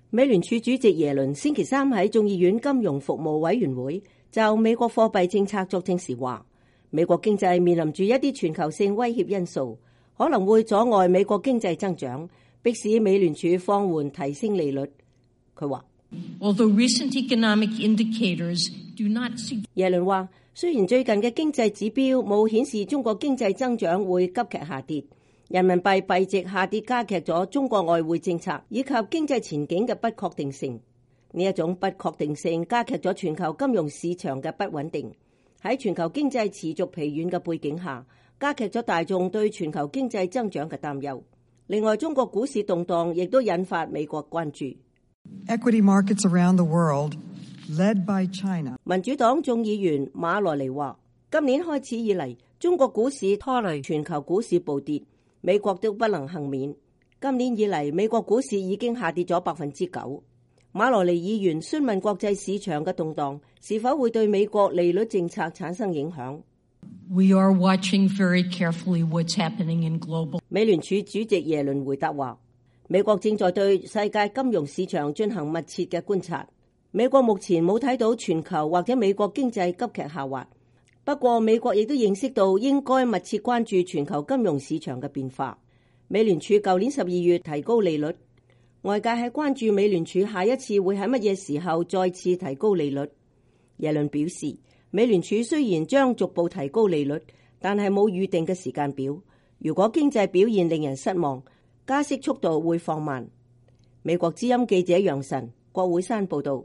美聯儲主席耶倫星期三喺眾議院金融服務委員會就美國貨幣政策作證時話，美國經濟面臨住一啲全球性威脅因素，可能會阻礙美國經濟增長，迫使美聯儲放緩提升利率。佢話，耶倫話，雖然最近嘅經濟指標冇顯示中國經濟增長會急劇下跌，人民幣幣值下跌加劇咗中國外匯政策以及經濟前景嘅不確定性。呢一種不確定性加劇咗全球金融市場嘅不穩定，喺全球經濟持續疲軟嘅背景下，加劇咗大眾對全球經濟增長嘅擔憂。另外，中國股市動盪亦都引發美國關注。 Equity markets around the world, led by China. 民主黨眾議員馬羅尼話，今年開始以嚟，中國股市拖累全球股市暴跌，美國都不能幸免。今年以嚟，美國股市已經下跌咗9%。馬羅尼議員詢問國際市場嘅動盪是否會對美國利率政策產生影響。 We are watching very carefully what's happening in global. 美聯儲主席耶倫回答話，美國正在對世界金融市場進行密切嘅觀察。美國目前冇睇到全球或者美國經濟急劇下滑，不過美國亦都認識到應該密切關注全球金融市場嘅變化。美聯儲舊年12月提高利率，外界係關注美聯儲下一次會喺乜嘢時候再次提高利率。耶倫表示，美聯儲雖然將逐步提高利率，但係冇預定嘅時間表。如果經濟表現令人失望，加息速度會放慢。美國之音記者楊晨，國會山報道。